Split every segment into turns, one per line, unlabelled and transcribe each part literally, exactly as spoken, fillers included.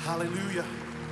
Hallelujah.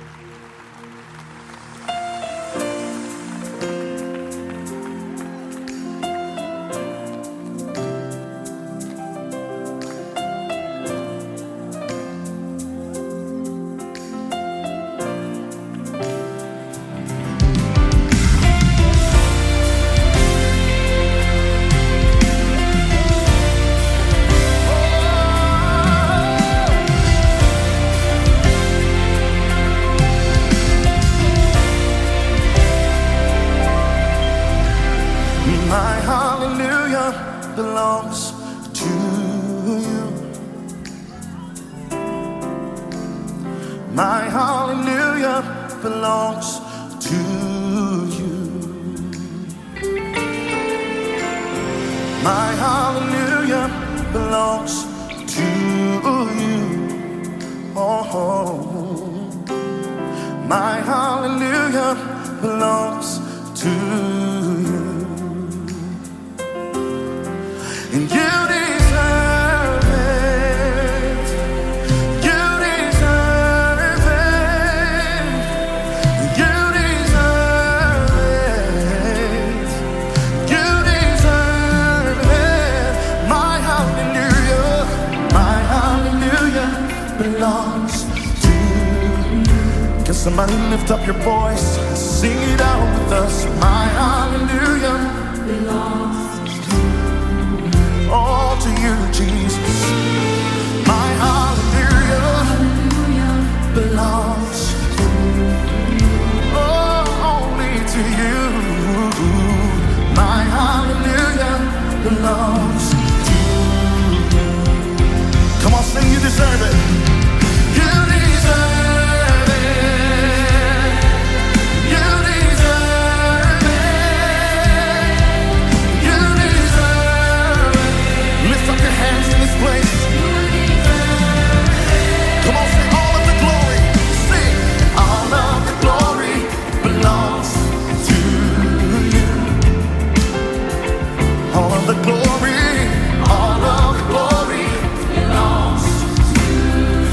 My hallelujah belongs to you. My hallelujah belongs to you. My hallelujah belongs to you. Oh, my hallelujah belongs to you. And you deserve it. You deserve it. You deserve it. You deserve it. My hallelujah, my hallelujah belongs to you. Can somebody lift up your voice and sing it out with us? My hallelujah belongs all to you, Jesus. My hallelujah belongs oh, only to you. My hallelujah belongs to you. Come on, sing, you deserve it. You deserve it. You deserve it. You deserve it. Lift up your hands in this place. Come on, sing all of the glory. Sing, all of the glory belongs to you. All of the glory, all of the glory belongs to you.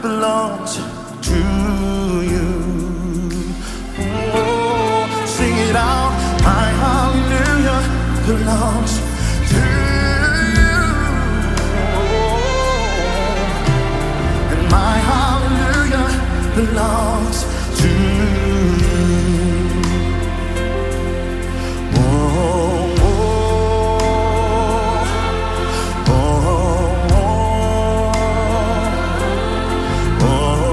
belongs to you. Oh, sing it out. My hallelujah belongs to you. And my hallelujah belongs to you. Oh, oh, oh, oh,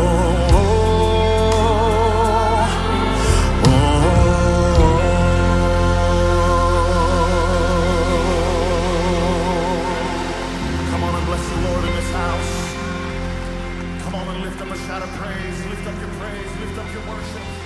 oh, oh. Come on and bless the Lord in this house. Come on and lift up a shout of praise. Lift up your praise. Lift up your worship.